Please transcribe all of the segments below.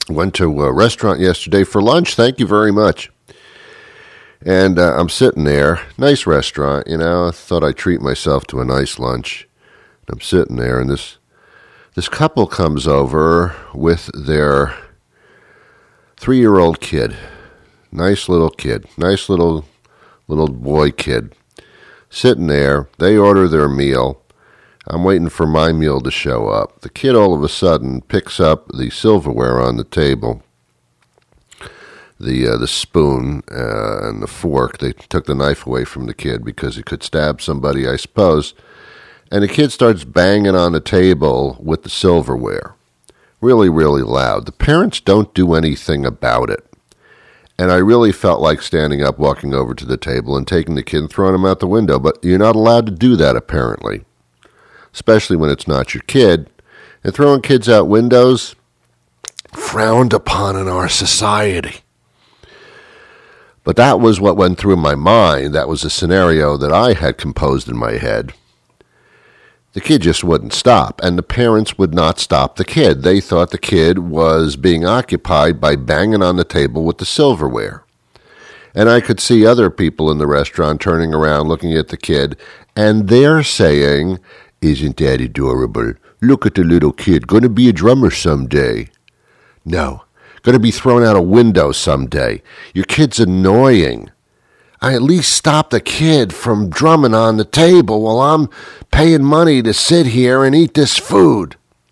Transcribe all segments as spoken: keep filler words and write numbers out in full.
Went to a restaurant yesterday for lunch. Thank you very much. And uh, I'm sitting there. Nice restaurant, you know. I thought I'd treat myself to a nice lunch. I'm sitting there, and this this couple comes over with their three-year-old kid. Nice little kid. Nice little little boy kid. Sitting there. They order their meal. I'm waiting for my meal to show up. The kid all of a sudden picks up the silverware on the table, the uh, the spoon uh, and the fork. They took the knife away from the kid because he could stab somebody, I suppose. And the kid starts banging on the table with the silverware, really, really loud. The parents don't do anything about it. And I really felt like standing up, walking over to the table and taking the kid and throwing him out the window. But you're not allowed to do that, apparently. Especially when it's not your kid. And throwing kids out windows, frowned upon in our society. But that was what went through my mind. That was a scenario that I had composed in my head. The kid just wouldn't stop, and the parents would not stop the kid. They thought the kid was being occupied by banging on the table with the silverware. And I could see other people in the restaurant turning around, looking at the kid, and they're saying, "Isn't that adorable? Look at the little kid. Going to be a drummer someday." No. Going to be thrown out a window someday. Your kid's annoying. I at least stop the kid from drumming on the table while I'm paying money to sit here and eat this food.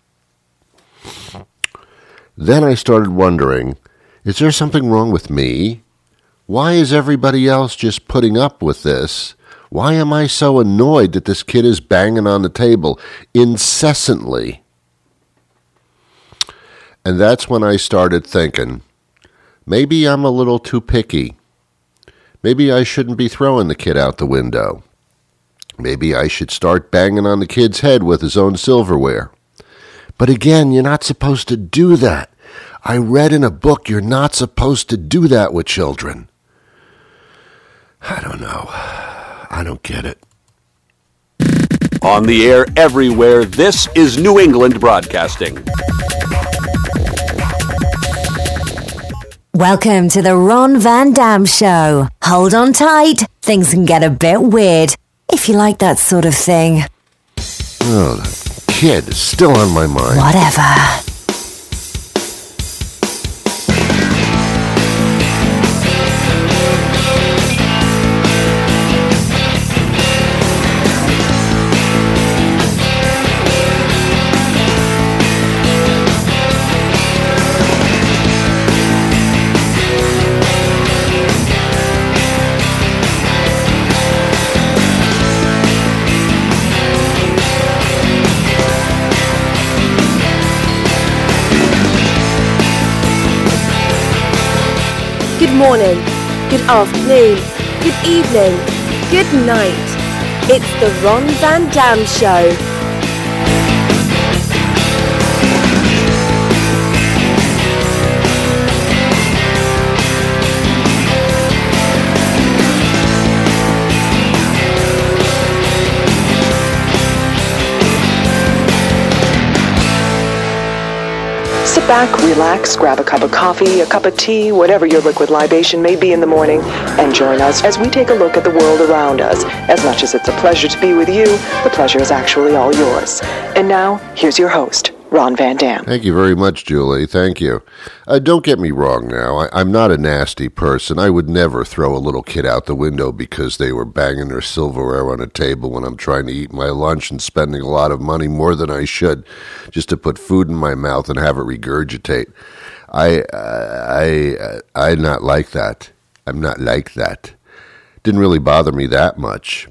Then I started wondering, is there something wrong with me? Why is everybody else just putting up with this? Why am I so annoyed that this kid is banging on the table incessantly? And that's when I started thinking, maybe I'm a little too picky. Maybe I shouldn't be throwing the kid out the window. Maybe I should start banging on the kid's head with his own silverware. But again, you're not supposed to do that. I read in a book you're not supposed to do that with children. I don't know. I don't get it. On the air everywhere, this is New England Broadcasting. Welcome to the Ron Van Dam Show. Hold on tight. Things can get a bit weird, if you like that sort of thing. Oh, that kid is still on my mind. Whatever. Good morning, good afternoon, good evening, good night. It's the Ron Van Dam Show. Sit back, relax, grab a cup of coffee, a cup of tea, whatever your liquid libation may be in the morning, and join us as we take a look at the world around us. As much as it's a pleasure to be with you, the pleasure is actually all yours. And now, here's your host, Ron Van Dam. Thank you very much, Julie. Thank you. Uh, don't get me wrong now. I, I'm not a nasty person. I would never throw a little kid out the window because they were banging their silverware on a table when I'm trying to eat my lunch and spending a lot of money, more than I should, just to put food in my mouth and have it regurgitate. I, uh, I, uh, I'm not like that. I'm not like that. Didn't really bother me that much.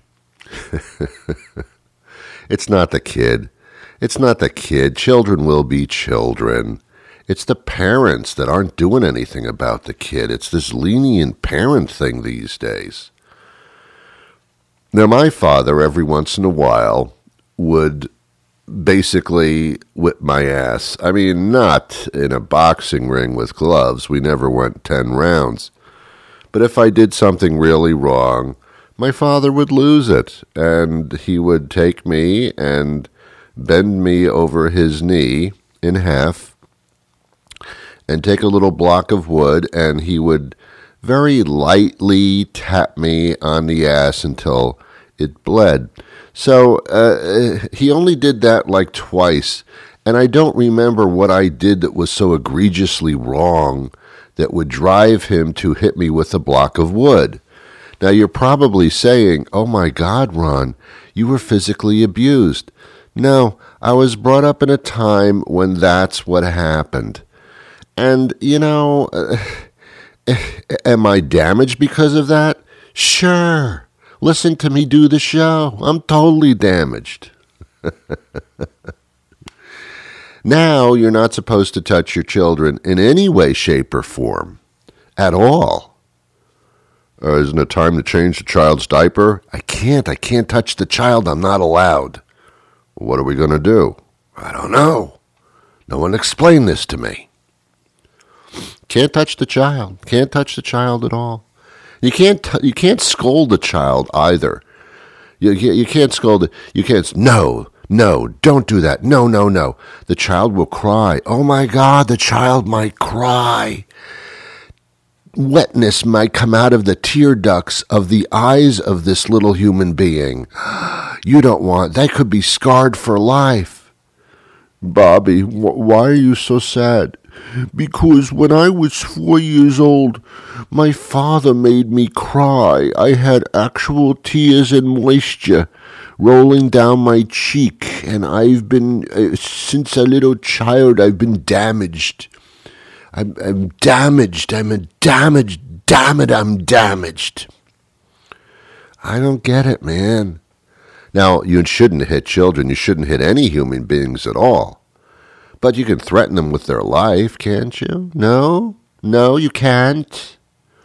It's not the kid. It's not the kid. Children will be children. It's the parents that aren't doing anything about the kid. It's this lenient parent thing these days. Now, my father, every once in a while, would basically whip my ass. I mean, not in a boxing ring with gloves. We never went ten rounds. But if I did something really wrong, my father would lose it, and he would take me and bend me over his knee in half and take a little block of wood, and he would very lightly tap me on the ass until it bled. So uh, he only did that like twice, and I don't remember what I did that was so egregiously wrong that would drive him to hit me with a block of wood. Now, you're probably saying, oh my God, Ron, you were physically abused. No, I was brought up in a time when that's what happened. And, you know, uh, am I damaged because of that? Sure. Listen to me do the show. I'm totally damaged. Now, you're not supposed to touch your children in any way, shape, or form. At all. Uh, isn't it time to change the child's diaper? I can't. I can't touch the child. I'm not allowed. What are we going to do? I don't know. No one explained this to me. Can't touch the child. Can't touch the child at all. You can't. T- you can't scold the child either. You you can't scold it. You can't. No, no, don't do that. No, no, no. The child will cry. Oh my God, the child might cry. Wetness might come out of the tear ducts of the eyes of this little human being. You don't want, that could be scarred for life. Bobby, wh- why are you so sad? Because when I was four years old, my father made me cry. I had actual tears and moisture rolling down my cheek, and I've been, uh, since a little child, I've been damaged. I'm, I'm damaged. I'm a damaged. Damn it, I'm damaged. I don't get it, man. Now, you shouldn't hit children. You shouldn't hit any human beings at all. But you can threaten them with their life, can't you? No? No, you can't.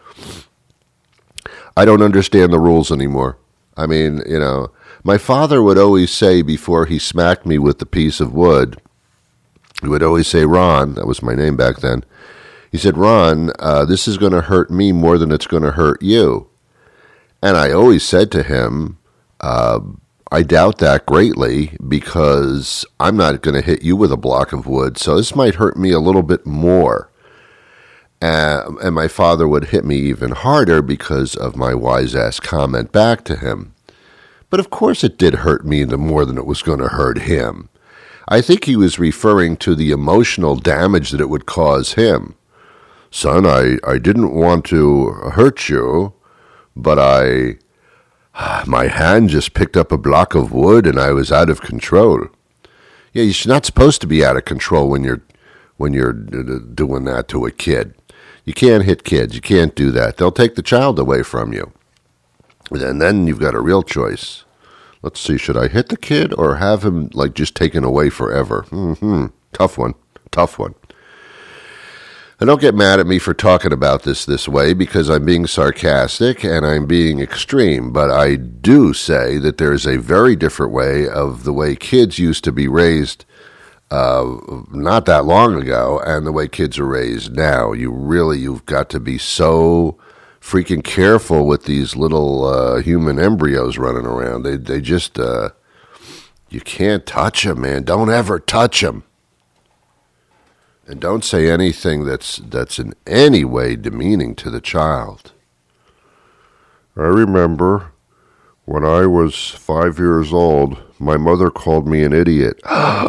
I don't understand the rules anymore. I mean, you know, my father would always say before he smacked me with the piece of wood, he would always say, Ron, that was my name back then, he said, Ron, uh, this is going to hurt me more than it's going to hurt you. And I always said to him, uh, I doubt that greatly because I'm not going to hit you with a block of wood, so this might hurt me a little bit more. Uh, and my father would hit me even harder because of my wise-ass comment back to him. But of course it did hurt me the more than it was going to hurt him. I think he was referring to the emotional damage that it would cause him. Son, I, I didn't want to hurt you, but I, my hand just picked up a block of wood and I was out of control. Yeah, you're not supposed to be out of control when you're, when you're doing that to a kid. You can't hit kids. You can't do that. They'll take the child away from you. And then you've got a real choice. Let's see, should I hit the kid or have him like just taken away forever? Mm-hmm. Tough one. Tough one. And don't get mad at me for talking about this this way because I'm being sarcastic and I'm being extreme, but I do say that there's a very different way of the way kids used to be raised uh, not that long ago and the way kids are raised now. You really, you've got to be so freaking careful with these little uh, human embryos running around. They, they just, uh, you can't touch them, man. Don't ever touch them. And don't say anything that's that's in any way demeaning to the child. I remember when I was five years old, my mother called me an idiot.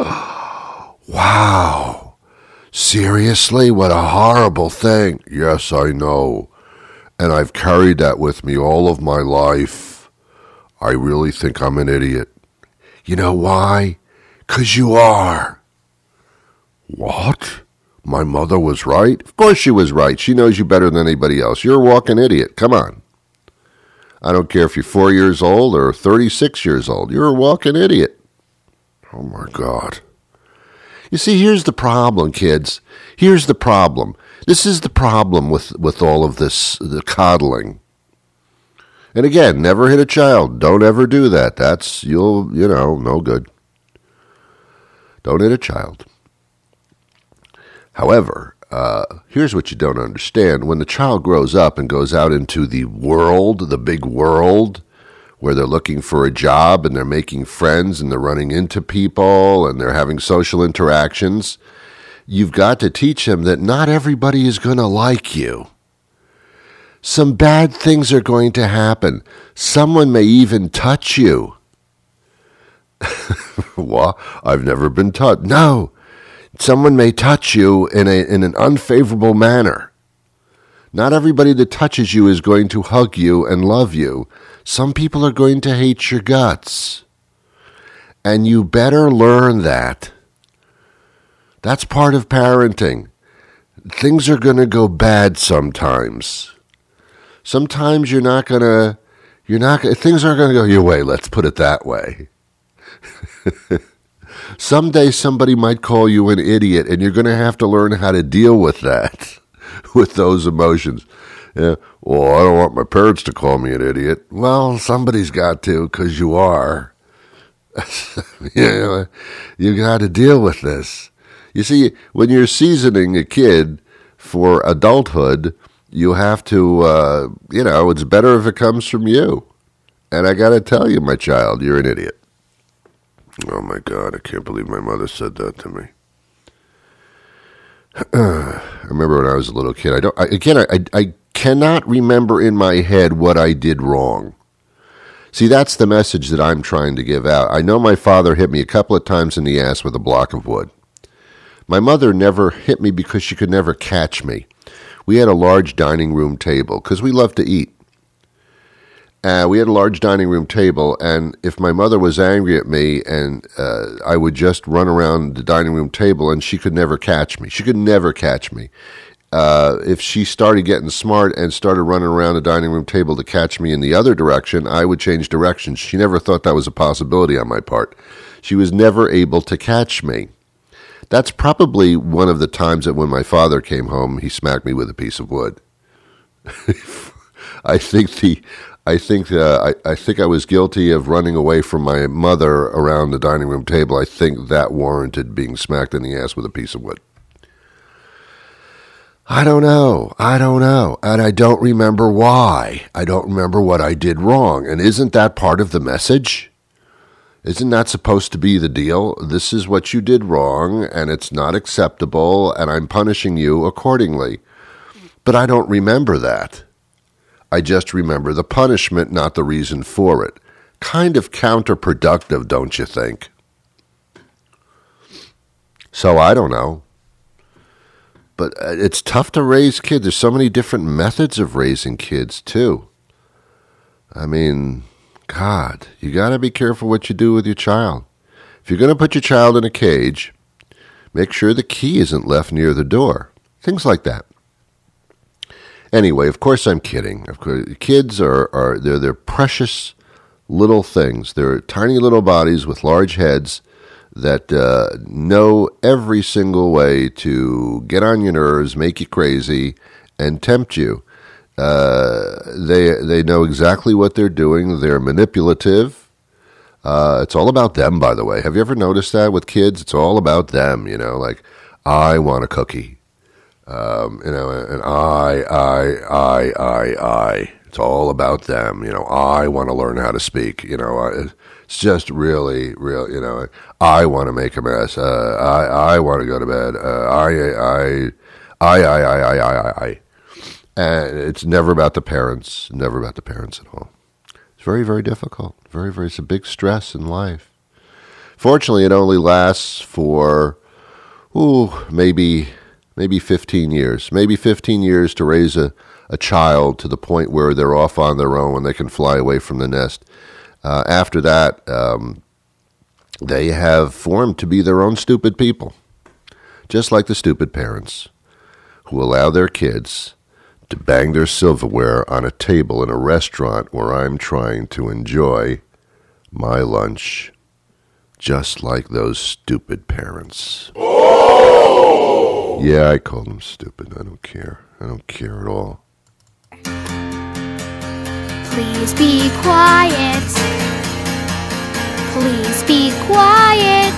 Wow. Seriously? What a horrible thing. Yes, I know. And I've carried that with me all of my life. I really think I'm an idiot. You know why? 'Cause you are. What? My mother was right? Of course she was right. She knows you better than anybody else. You're a walking idiot. Come on. I don't care if you're four years old or thirty-six years old. You're a walking idiot. Oh, my God. You see, here's the problem, kids. Here's the problem. This is the problem with, with all of this, the coddling. And again, never hit a child. Don't ever do that. That's, you'll, you know, no good. Don't hit a child. However, uh, here's what you don't understand. When the child grows up and goes out into the world, the big world, where they're looking for a job and they're making friends and they're running into people and they're having social interactions, you've got to teach them that not everybody is going to like you. Some bad things are going to happen. Someone may even touch you. Well, I've never been touched. No, someone may touch you in a in an unfavorable manner. Not everybody that touches you is going to hug you and love you. Some people are going to hate your guts. And you better learn that. That's part of parenting. Things are going to go bad sometimes. Sometimes you're not going to, you're not, things aren't going to go your way, let's put it that way. Someday somebody might call you an idiot, and you're going to have to learn how to deal with that, with those emotions. Yeah, well, I don't want my parents to call me an idiot. Well, somebody's got to, because you are. Yeah, you got to deal with this. You see, when you're seasoning a kid for adulthood, you have to, uh, you know, it's better if it comes from you. And I got to tell you, my child, you're an idiot. Oh, my God, I can't believe my mother said that to me. I remember when I was a little kid. I don't. I, again, I, I cannot remember in my head what I did wrong. See, that's the message that I'm trying to give out. I know my father hit me a couple of times in the ass with a block of wood. My mother never hit me because she could never catch me. We had a large dining room table because we loved to eat. Uh, we had a large dining room table, and if my mother was angry at me, and uh, I would just run around the dining room table, and she could never catch me. She could never catch me. Uh, if she started getting smart and started running around the dining room table to catch me in the other direction, I would change directions. She never thought that was a possibility on my part. She was never able to catch me. That's probably one of the times that when my father came home, he smacked me with a piece of wood. I think the, I think uh, I, I think I was guilty of running away from my mother around the dining room table. I think that warranted being smacked in the ass with a piece of wood. I don't know. I don't know. And I don't remember why. I don't remember what I did wrong. And isn't that part of the message? Isn't that supposed to be the deal? This is what you did wrong, and it's not acceptable, and I'm punishing you accordingly. But I don't remember that. I just remember the punishment, not the reason for it. Kind of counterproductive, don't you think? So I don't know. But it's tough to raise kids. There's so many different methods of raising kids, too. I mean, God, you got to be careful what you do with your child. If you're going to put your child in a cage, make sure the key isn't left near the door. Things like that. Anyway, of course I'm kidding. Of course, kids are, are they're, they're precious little things. They're tiny little bodies with large heads that uh, know every single way to get on your nerves, make you crazy, and tempt you. Uh, they they know exactly what they're doing. They're manipulative. Uh, it's all about them, by the way. Have you ever noticed that with kids? It's all about them, you know, like, I want a cookie. Um, you know, and I, I, I, I, I. It's all about them, you know. I want to learn how to speak, you know. I, it's just really, real, you know. I want to make a mess. Uh, I, I want to go to bed. Uh, I, I, I, I, I, I, I, I. And it's never about the parents. Never about the parents at all. It's very, very difficult. Very, very. It's a big stress in life. Fortunately, it only lasts for, ooh, maybe. Maybe fifteen years. Maybe fifteen years to raise a, a child to the point where they're off on their own and they can fly away from the nest. Uh, after that, um, they have formed to be their own stupid people. Just like the stupid parents who allow their kids to bang their silverware on a table in a restaurant where I'm trying to enjoy my lunch. Just like those stupid parents. Yeah, I call them stupid. I don't care. I don't care at all. Please be quiet. Please be quiet.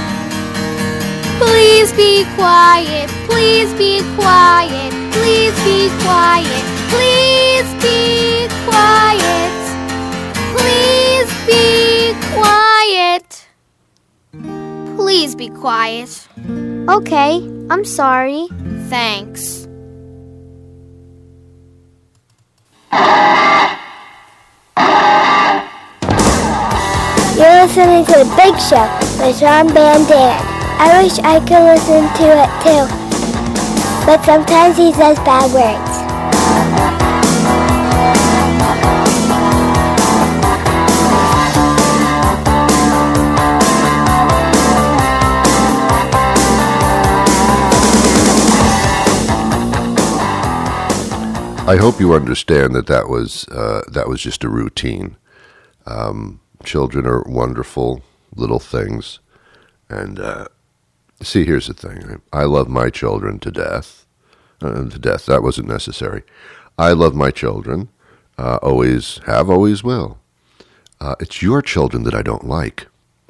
Please be quiet. Please be quiet. Please be quiet. Please be quiet. Please be quiet. Please be quiet. Okay, I'm sorry. Thanks. You're listening to The Big Show with Ron Van Dam. I wish I could listen to it too, but sometimes he says bad words. I hope you understand that that was uh, that was just a routine. Um, children are wonderful little things, and uh, see, here's the thing: I love my children to death. Uh, to death. That wasn't necessary. I love my children. Uh, always have. Always will. Uh, it's your children that I don't like.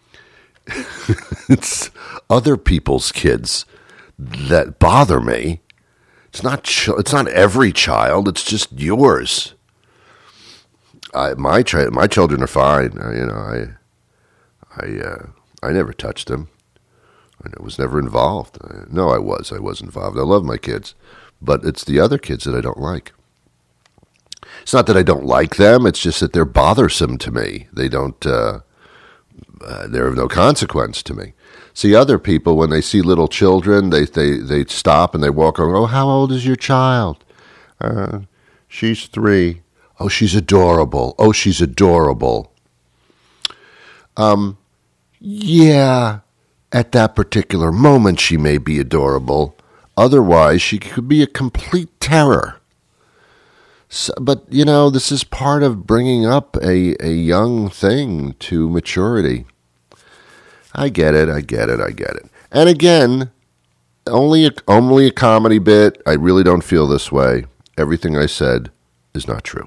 It's other people's kids that bother me. It's not. Ch- it's not every child. It's just yours. I, my chi- my children are fine. I, you know, I, I, uh, I never touched them. I was never involved. I, no, I was. I was involved. I love my kids, but it's the other kids that I don't like. It's not that I don't like them. It's just that they're bothersome to me. They don't. Uh, uh, they're of no consequence to me. See, other people, when they see little children, they they, they stop and they walk around. Oh, how old is your child? Uh, she's three. Oh, she's adorable. Oh, she's adorable. Um, yeah, at that particular moment, she may be adorable. Otherwise, she could be a complete terror. So, but, you know, this is part of bringing up a, a young thing to maturity. I get it, I get it, I get it. And again, only a, only a comedy bit. I really don't feel this way. Everything I said is not true.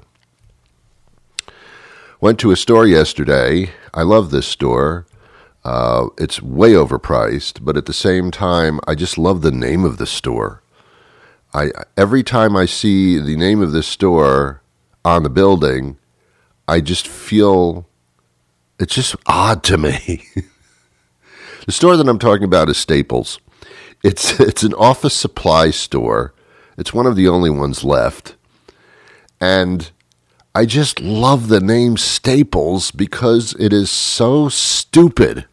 Went to a store yesterday. I love this store. Uh, it's way overpriced, but at the same time, I just love the name of the store. I every time I see the name of this store on the building, I just feel it's just odd to me. The store that I'm talking about is Staples. It's it's an office supply store. It's one of the only ones left. And I just love the name Staples because it is so stupid.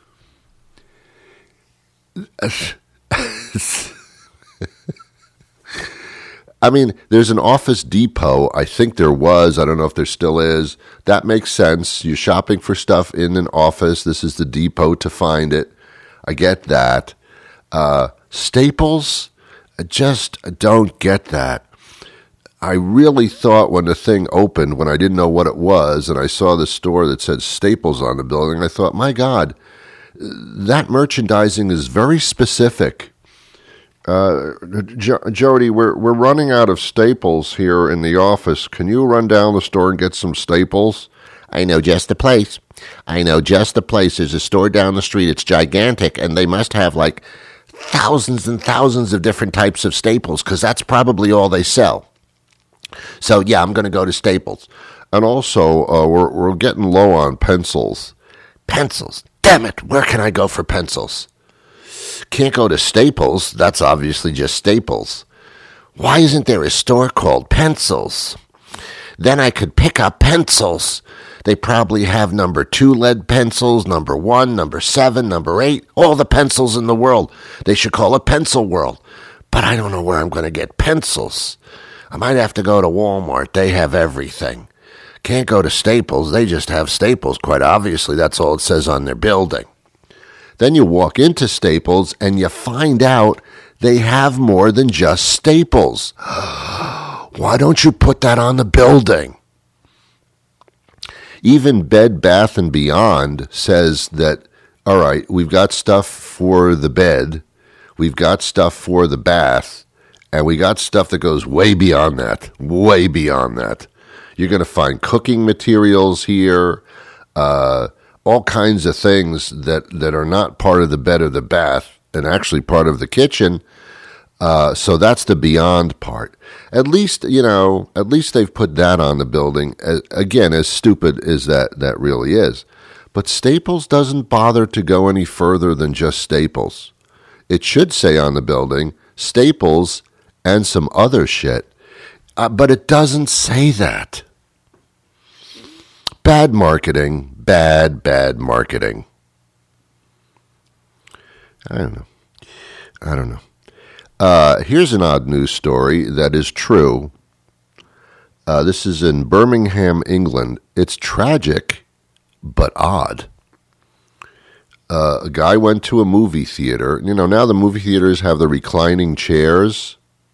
I mean, there's an Office Depot. I think there was. I don't know if there still is. That makes sense. You're shopping for stuff in an office. This is the depot to find it. I get that. Uh, Staples? I just don't get that. I really thought when the thing opened, when I didn't know what it was, and I saw the store that said Staples on the building, I thought, my God, that merchandising is very specific. Uh, jo- Jody, we're we're running out of Staples here in the office. Can you run down the store and get some Staples? I know just the place. I know just the place. There's a store down the street. It's gigantic, and they must have like thousands and thousands of different types of Staples because that's probably all they sell. So yeah, I'm going to go to Staples. And also, uh, we're we're getting low on pencils. Pencils. Damn it! Where can I go for pencils? Can't go to Staples. That's obviously just Staples. Why isn't there a store called Pencils? Then I could pick up pencils. They probably have number two lead pencils, number one, number seven, number eight, all the pencils in the world. They should call it Pencil World. But I don't know where I'm going to get pencils. I might have to go to Walmart. They have everything. Can't go to Staples. They just have Staples. Quite obviously, that's all it says on their building. Then you walk into Staples and you find out they have more than just Staples. Why don't you put that on the building? Even Bed Bath and Beyond says that, all right, we've got stuff for the bed, we've got stuff for the bath, and we got stuff that goes way beyond that, way beyond that. You're going to find cooking materials here, uh, all kinds of things that, that are not part of the bed or the bath and actually part of the kitchen. Uh, so that's the beyond part. At least, you know, at least they've put that on the building. As, again, as stupid as that, that really is. But Staples doesn't bother to go any further than just Staples. it should say on the building, Staples and some other shit. Uh, but it doesn't say that. Bad marketing, bad, bad marketing. I don't know. I don't know. Uh, here's an odd news story that is true. Uh, this is in Birmingham, England. It's tragic, but odd. Uh, a guy went to a movie theater. You know, now the movie theaters have the reclining chairs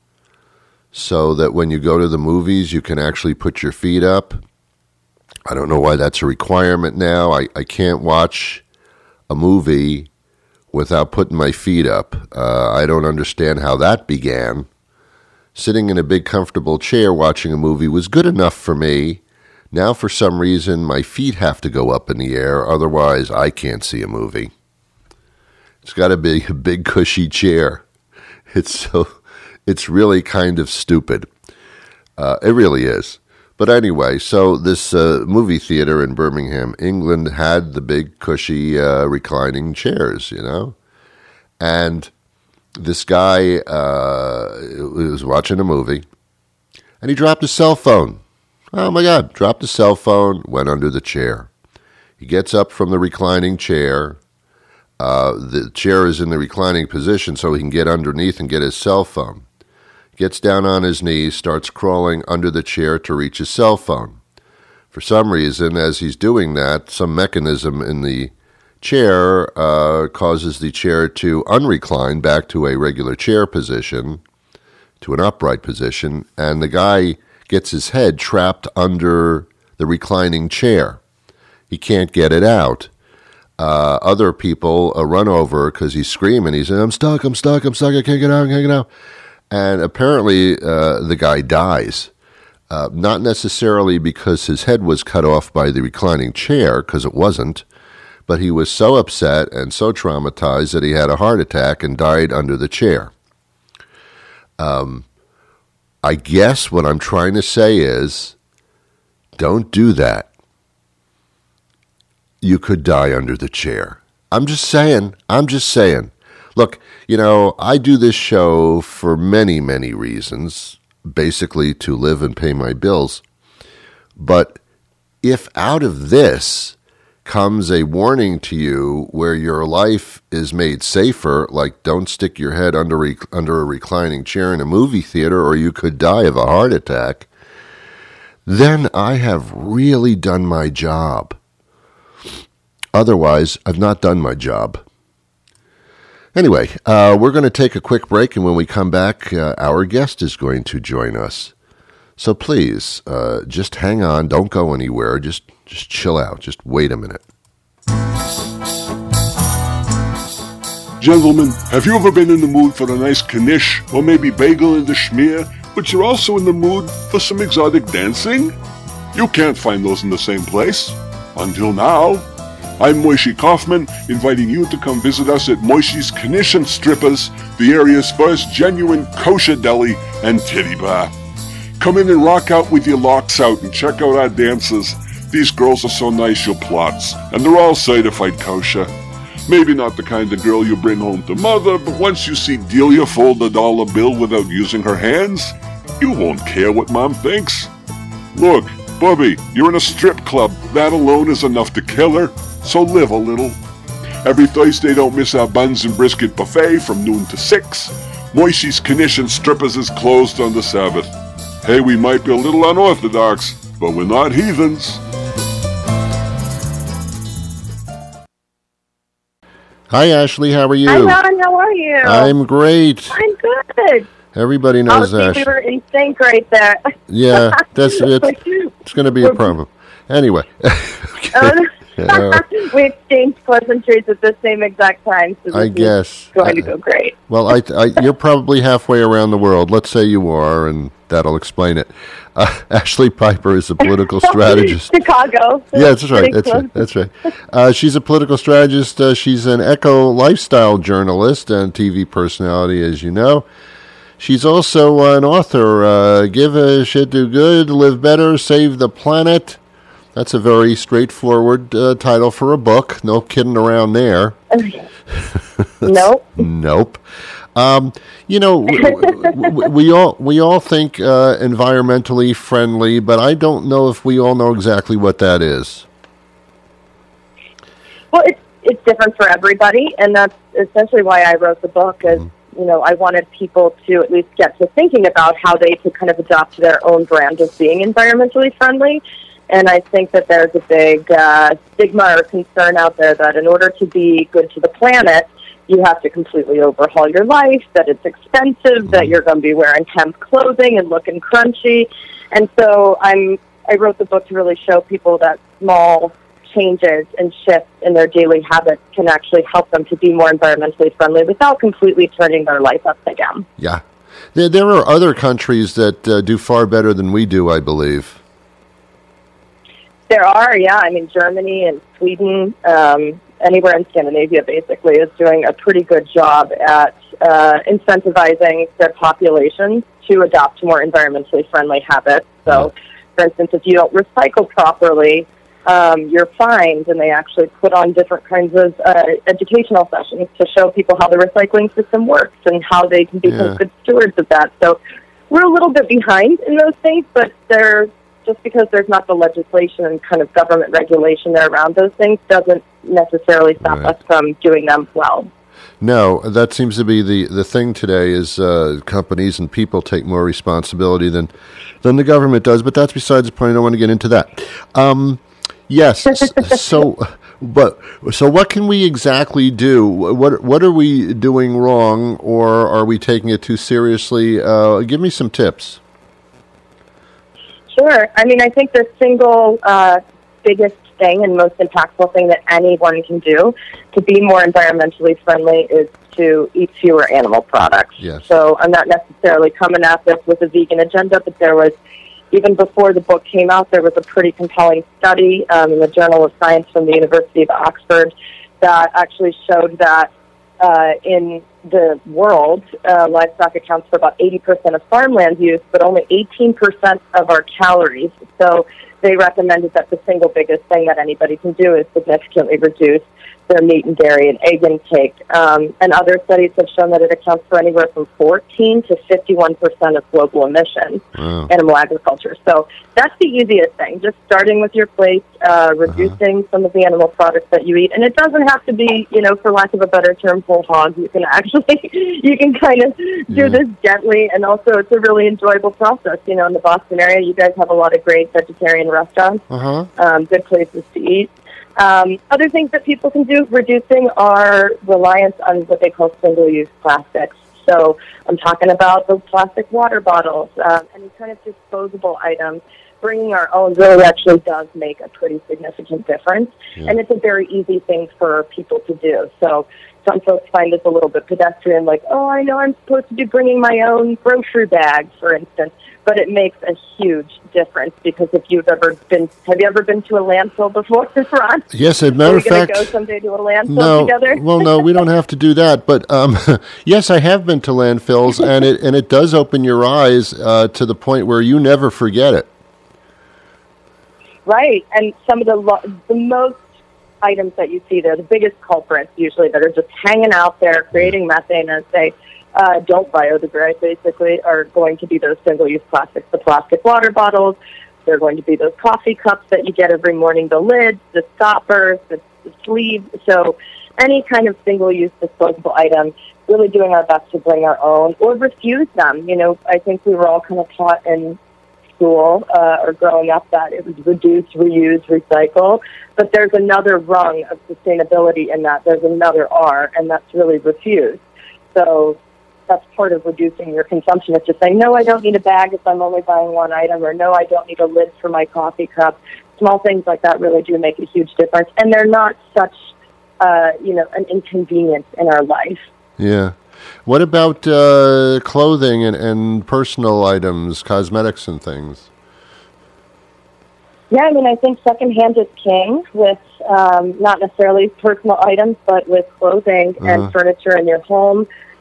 so that when you go to the movies, you can actually put your feet up. I don't know why that's a requirement now. I, I can't watch a movie without putting my feet up. Uh, I don't understand how that began. Sitting in a big comfortable chair watching a movie was good enough for me. Now for some reason my feet have to go up in the air, otherwise I can't see a movie. It's got to be a big cushy chair. It's so, it's really kind of stupid. Uh, it really is. But anyway, so this uh, movie theater in Birmingham, England, had the big, cushy, uh, reclining chairs, you know? And this guy uh, was watching a movie, and he dropped his cell phone. Oh, my God, dropped his cell phone, went under the chair. He gets up from the reclining chair. Uh, the chair is in the reclining position so he can get underneath and get his cell phone. Gets down on his knees, starts crawling under the chair to reach his cell phone. For some reason, as he's doing that, some mechanism in the chair uh, causes the chair to unrecline back to a regular chair position, to an upright position, and the guy gets his head trapped under the reclining chair. He can't get it out. Uh, other people uh, run over because he's screaming. He says, I'm stuck, I'm stuck, I'm stuck, I can't get out, I can't get out. And apparently uh, the guy dies, uh, not necessarily because his head was cut off by the reclining chair, because it wasn't, but he was so upset and so traumatized that he had a heart attack and died under the chair. Um, I guess what I'm trying to say is, don't do that. You could die under the chair. I'm just saying, I'm just saying. Look, you know, I do this show for many, many reasons, basically to live and pay my bills. But if out of this comes a warning to you where your life is made safer, like don't stick your head under, rec- under a reclining chair in a movie theater or you could die of a heart attack, then I have really done my job. Otherwise, I've not done my job. Anyway, uh, we're going to take a quick break, and when we come back, uh, our guest is going to join us. So please, uh, just hang on. Don't go anywhere. Just just chill out. Just wait a minute. Gentlemen, have you ever been in the mood for a nice knish or maybe bagel in the schmear, but you're also in the mood for some exotic dancing? You can't find those in the same place. Until now. I'm Moishe Kaufman, inviting you to come visit us at Moishe's Knish and Strippers, the area's first genuine kosher deli and titty bar. Come in and rock out with your locks out and check out our dancers. These girls are so nice you'll plots, and they're all certified kosher. Maybe not the kind of girl you bring home to mother, but once you see Delia fold a dollar bill without using her hands, you won't care what mom thinks. Look, Bubby, you're in a strip club. That alone is enough to kill her. So live a little. Every Thursday, don't miss our buns and brisket buffet from noon to six. Moishe's Knish and Strippers is closed on the Sabbath. Hey, we might be a little unorthodox, but we're not heathens. Hi, Ashley. How are you? Hi, Ron. How are you? I'm great. I'm good. Everybody knows oh, see, Ashley. We were in sync right there. Yeah, that's it. It's going to be a problem. Anyway. Okay. Oh, Uh, we exchanged pleasantries at the same exact time, so this I guess is going I, to go great. Well, I, I, you're probably halfway around the world. Let's say you are, and that'll explain it. Uh, Ashley Piper is a political strategist. Chicago. Yeah, that's right. That's right. That's right. Uh, she's a political strategist. Uh, she's an eco lifestyle journalist and T V personality, as you know. She's also an author. Uh, Give a shit, do good, live better, save the planet. That's a very straightforward uh, title for a book. No kidding around there. Nope. Nope. Um, you know, we, we, we all we all think uh, environmentally friendly, but I don't know if we all know exactly what that is. Well, it's it's different for everybody, and that's essentially why I wrote the book. Is mm-hmm. you know, I wanted people to at least get to thinking about how they could kind of adopt their own brand of being environmentally friendly. And I think that there's a big uh, stigma or concern out there that in order to be good to the planet, you have to completely overhaul your life, that it's expensive, mm-hmm. that you're going to be wearing hemp clothing and looking crunchy. And so I'm, I wrote the book to really show people that small changes and shifts in their daily habits can actually help them to be more environmentally friendly without completely turning their life upside down. Yeah. There, there are other countries that uh, do far better than we do, I believe. There are, yeah. I mean, Germany and Sweden, um, anywhere in Scandinavia, basically, is doing a pretty good job at uh, incentivizing their populations to adopt more environmentally friendly habits. So, for instance, if you don't recycle properly, um, you're fined, and they actually put on different kinds of uh, educational sessions to show people how the recycling system works and how they can become Yeah. good stewards of that. So we're a little bit behind in those things, but they're just because there's not the legislation and kind of government regulation there around those things doesn't necessarily stop Right. us from doing them well. No, that seems to be the, the thing today is uh, companies and people take more responsibility than than the government does, but that's besides the point. I don't want to get into that. Um, yes, so but so what can we exactly do? What what are we doing wrong, or are we taking it too seriously? Uh, give me some tips. Sure. I mean, I think the single uh, biggest thing and most impactful thing that anyone can do to be more environmentally friendly is to eat fewer animal products. Yes. So I'm not necessarily coming at this with a vegan agenda, but there was, even before the book came out, there was a pretty compelling study um, in the Journal of Science from the University of Oxford that actually showed that uh, in the world, uh, livestock accounts for about eighty percent of farmland use, but only eighteen percent of our calories. So they recommended that the single biggest thing that anybody can do is significantly reduce their meat and dairy and egg intake. Um, and other studies have shown that it accounts for anywhere from fourteen to fifty-one percent of global emissions, Wow. animal agriculture. So that's the easiest thing, just starting with your plate, uh, reducing uh-huh. some of the animal products that you eat. And it doesn't have to be, you know, for lack of a better term, whole hog. You can actually, you can kind of do Yeah. this gently. And also it's a really enjoyable process. You know, in the Boston area, you guys have a lot of great vegetarian restaurants, Uh-huh. um, good places to eat. Um, other things that people can do, reducing our reliance on what they call single-use plastics. So I'm talking about the plastic water bottles, uh, any kind of disposable items. Bringing our own really actually does make a pretty significant difference, Yeah. and it's a very easy thing for people to do. So some folks find this a little bit pedestrian, like, oh, I know I'm supposed to be bringing my own grocery bag, for instance. But it makes a huge difference because if you've ever been, have you ever been to a landfill before, Ron? Yes, as a matter Are we of going fact. to go someday to a landfill No, together? well, no, we don't have to do that. But um, yes, I have been to landfills, and it and it does open your eyes uh, to the point where you never forget it. Right, and some of the lo- the most items that you see there, the biggest culprits usually that are just hanging out there creating methane as they uh, don't biodegrade, basically, are going to be those single-use plastics, the plastic water bottles. They're going to be those coffee cups that you get every morning, the lids, the stoppers, the, the sleeves. So any kind of single-use disposable item, really doing our best to bring our own or refuse them. You know, I think we were all kind of taught in school uh, or growing up that it was reduce, reuse, recycle. But there's another rung of sustainability in that. There's another R, and that's really refuse. So that's part of reducing your consumption. It's just saying, no, I don't need a bag if I'm only buying one item, or no, I don't need a lid for my coffee cup. Small things like that really do make a huge difference, and they're not such, uh, you know, an inconvenience in our life. Yeah. What about uh, clothing and, and personal items, cosmetics and things? Yeah, I mean, I think secondhand is king with um, not necessarily personal items, but with clothing Uh-huh. and furniture in your home.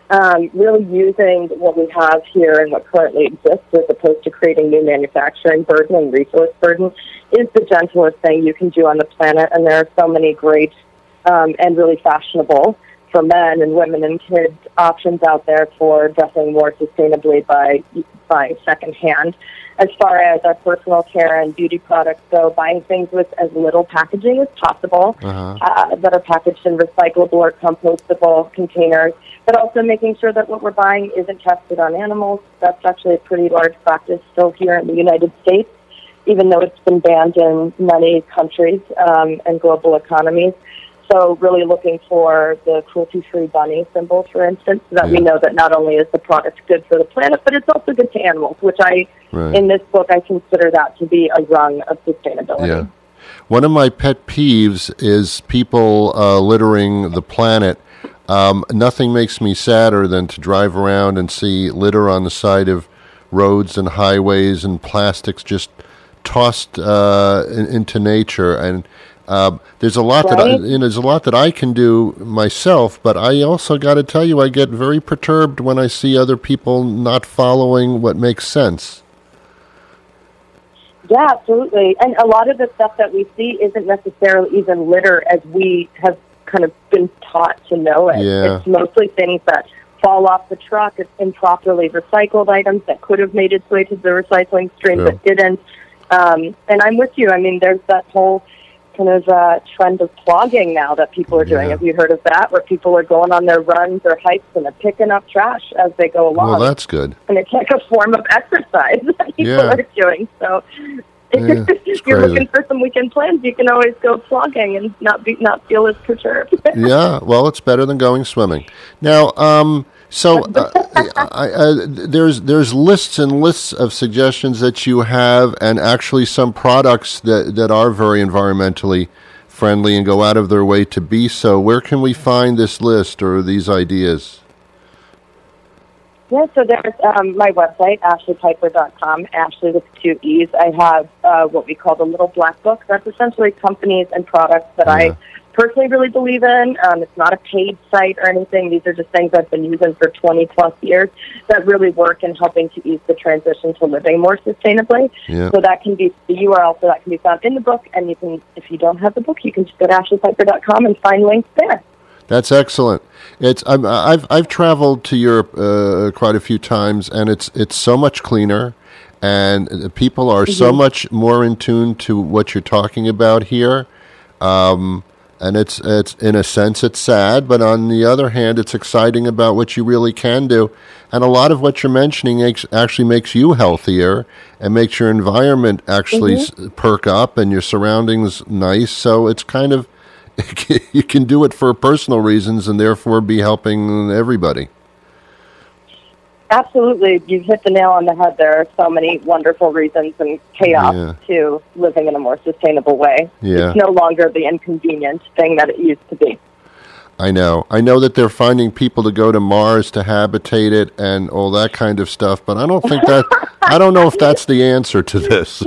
um, really using what we have here and what currently exists as opposed to creating new manufacturing burden and resource burden is the gentlest thing you can do on the planet. And there are so many great um, and really fashionable for men and women and kids options out there for dressing more sustainably by buying secondhand. As far as our personal care and beauty products go, buying things with as little packaging as possible Uh-huh. uh, that are packaged in recyclable or compostable containers, but also making sure that what we're buying isn't tested on animals. That's actually a pretty large practice still here in the United States, even though it's been banned in many countries um, and global economies. So really looking for the cruelty-free bunny symbol, for instance, so that Yeah. we know that not only is the product good for the planet, but it's also good to animals, which I, Right. in this book, I consider that to be a rung of sustainability. Yeah. One of my pet peeves is people uh, littering the planet. Um, nothing makes me sadder than to drive around and see litter on the side of roads and highways and plastics just tossed uh, in, into nature. And uh, there's a lot that I, Right. you know, there's a lot that I can do myself, but I also got to tell you, I get very perturbed when I see other people not following what makes sense. Yeah, absolutely. And a lot of the stuff that we see isn't necessarily even litter as we have kind of been taught to know it. Yeah. It's mostly things that fall off the truck. It's improperly recycled items that could have made its way to the recycling stream Yeah. but didn't. Um, and I'm with you. I mean, there's that whole kind of uh, trend of plogging now that people are doing. Yeah. Have you heard of that? Where people are going on their runs or hikes and they're picking up trash as they go along. Well, that's good. And it's like a form of exercise that people Yeah. are doing. So Yeah, if it's you're crazy. looking for some weekend plans, you can always go flogging and not be not feel as perturbed. Yeah, well, it's better than going swimming. Now, um, so uh, I, uh, there's there's lists and lists of suggestions that you have, and actually some products that, that are very environmentally friendly and go out of their way to be so. Where can we find this list or these ideas? Yeah, so there's um, my website, ashley piper dot com, Ashley with two E's. I have uh, what we call the Little Black Book. That's essentially companies and products that Yeah. I personally really believe in. Um, it's not a paid site or anything. These are just things I've been using for twenty plus years that really work in helping to ease the transition to living more sustainably. Yeah. So that can be, the U R L for that can be found in the book, and you can, if you don't have the book, you can just go to ashley piper dot com and find links there. That's excellent. It's I'm, I've I've traveled to Europe uh, quite a few times, and it's it's so much cleaner, and the people are so much more in tune to what you're talking about here. Um, and it's it's in a sense it's sad, but on the other hand, it's exciting about what you really can do. And a lot of what you're mentioning makes, actually makes you healthier and makes your environment actually s perk up and your surroundings nice. So it's kind of you can do it for personal reasons and therefore be helping everybody. Absolutely. You've hit the nail on the head. There are so many wonderful reasons and chaos Yeah. to living in a more sustainable way. Yeah. It's no longer the inconvenient thing that it used to be. I know. I know that they're finding people to go to Mars to habitate it and all that kind of stuff, but I don't think that, I don't know if that's the answer to this.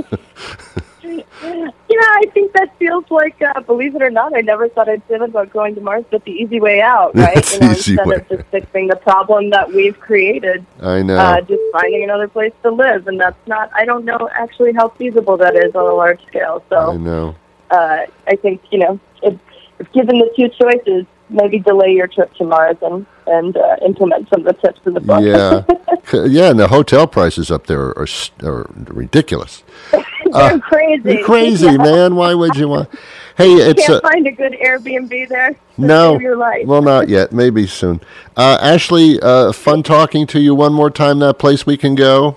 Yeah, I think that feels like, uh, believe it or not, I never thought I'd say that about going to Mars, but the easy way out, right? It's you know, the easy instead way. of just fixing the problem that we've created, I know. uh, just finding another place to live. And that's not, I don't know actually how feasible that is on a large scale. I So know. uh, I think, you know, if, if given the two choices, maybe delay your trip to Mars and, and uh, implement some of the tips in the book. Yeah. Yeah, and the hotel prices up there are, s- are ridiculous. They're crazy. They're crazy, man. Why would you want? Hey, You it's can't uh, find a good Airbnb there. to no. save your life. Well, not yet. Maybe soon. Uh, Ashley, uh, fun talking to you. One more time, that place we can go.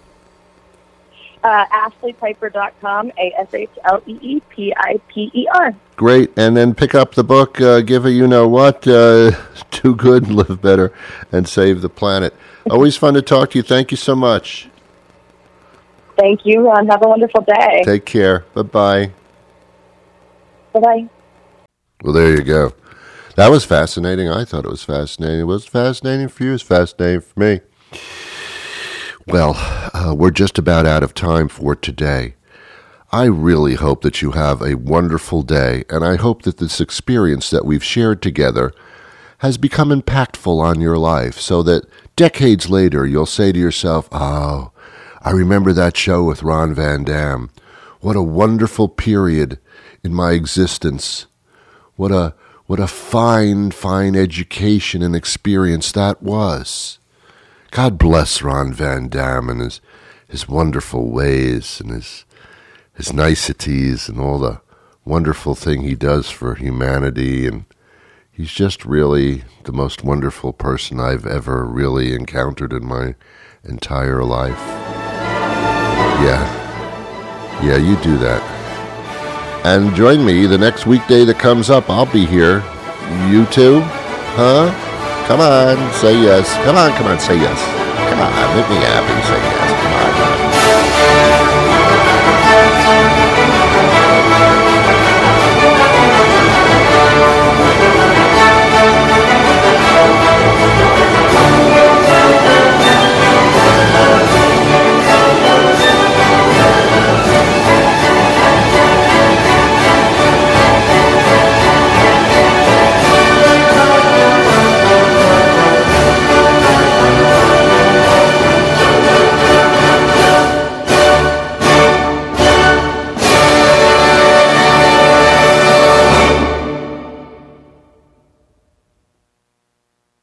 Uh, ashley piper dot com, A S H L E E P I P E R. Great. And then pick up the book, uh, Give a You Know What, uh, Do Good, Live Better, and Save the Planet. Always fun to talk to you. Thank you so much. Thank you, Ron. Have a wonderful day. Take care. Bye-bye. Bye-bye. Well, there you go. That was fascinating. I thought it was fascinating. It was fascinating for you. It was fascinating for me. Well, uh, we're just about out of time for today. I really hope that you have a wonderful day, and I hope that this experience that we've shared together has become impactful on your life so that decades later you'll say to yourself, oh, I remember that show with Ron Van Dam. What a wonderful period in my existence. What a what a fine, fine education and experience that was. God bless Ron Van Dam and his his wonderful ways and his his niceties and all the wonderful thing he does for humanity. And he's just really the most wonderful person I've ever really encountered in my entire life. Yeah. Yeah, you do that. And join me the next weekday that comes up. I'll be here. You too? Huh? Come on, say yes. Come on, come on, say yes. Come on, make me happy, say yes. Come on, come on.